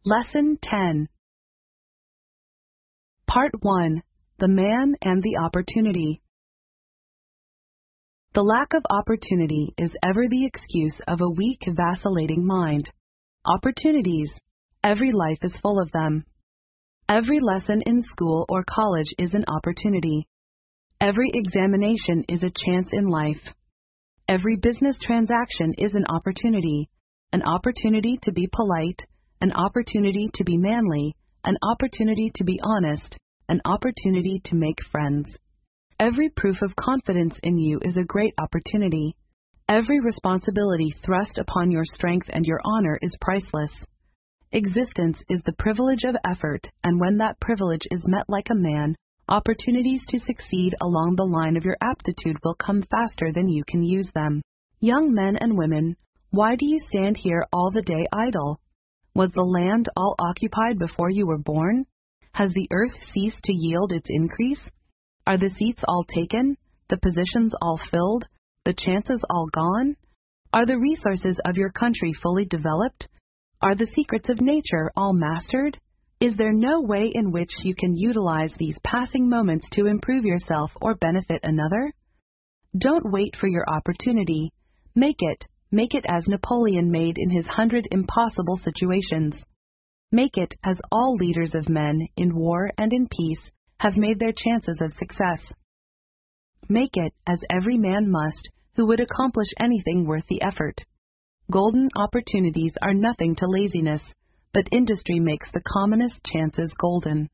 Lesson 10. Part 1. The Man and the Opportunity. The lack of opportunity is ever the excuse of a weak, vacillating mind. Opportunities. Every life is full of them. Every lesson in school or college is an opportunity. Every examination is a chance in life. Every business transaction is an opportunity to be polite, an opportunity to be manly, an opportunity to be honest, an opportunity to make friends. Every proof of confidence in you is a great opportunity. Every responsibility thrust upon your strength and your honor is priceless. Existence is the privilege of effort, and when that privilege is met like a man, opportunities to succeed along the line of your aptitude will come faster than you can use them. Young men and women, why do you stand here all the day idle? Was the land all occupied before you were born? Has the earth ceased to yield its increase? Are the seats all taken, the positions all filled, the chances all gone? Are the resources of your country fully developed? Are the secrets of nature all mastered? Is there no way in which you can utilize these passing moments to improve yourself or benefit another? Don't wait for your opportunity. Make it as Napoleon made in his 100 impossible situations. Make it as all leaders of men, in war and in peace, have made their chances of success. Make it as every man must who would accomplish anything worth the effort. Golden opportunities are nothing to laziness, but industry makes the commonest chances golden.